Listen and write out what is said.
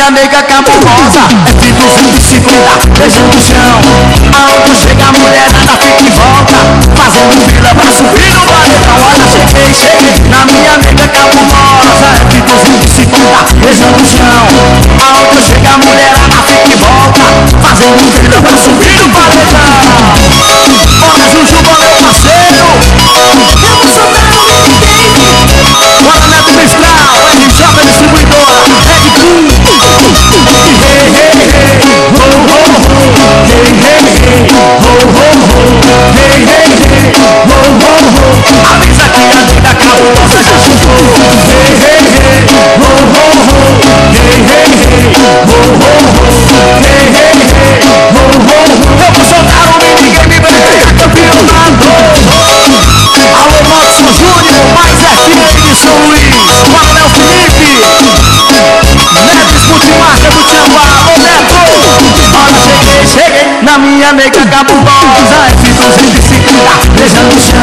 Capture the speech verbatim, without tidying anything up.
minha nega cabulosa, F duzentos e cinquenta, beijando o chão. Aonde chega a mulherada fica em volta, fazendo fila pra subir no paredão. Olha, cheguei, cheguei, na minha nega cabulosa, F duzentos e cinquenta, beijando o chão. Aonde chega a mulherada fica em volta, fazendo fila pra subir no paredão. Bora, Jujuba, meu parceiro, eu vou soltar o minigame. Bora, Neto Mistral, R J Distribuidora, Red Bull. Hey, hey, hey, ho, ho, ho. Hey, hey, hey, ho, ho, ho. Hey, hey, hey, ho, ho, ho. Avisa que a nega cabulosa já chegou. Hey, hey, hey, ho, ho, ho. Hey, hey, hey, ho, ho, ho. Hey, hey, hey, ho, ho, ho. Eu vou soltar um minigame pra pegar campeonato. Alô, Motson Júnior, mais F M de São Luís. Fala, Léo Felipe. Neves Multimarca do Tiambá. Ô, Neto. Olha, cheguei, cheguei na minha nega cabulosa, F duzentos e cinquenta, beijando o chão.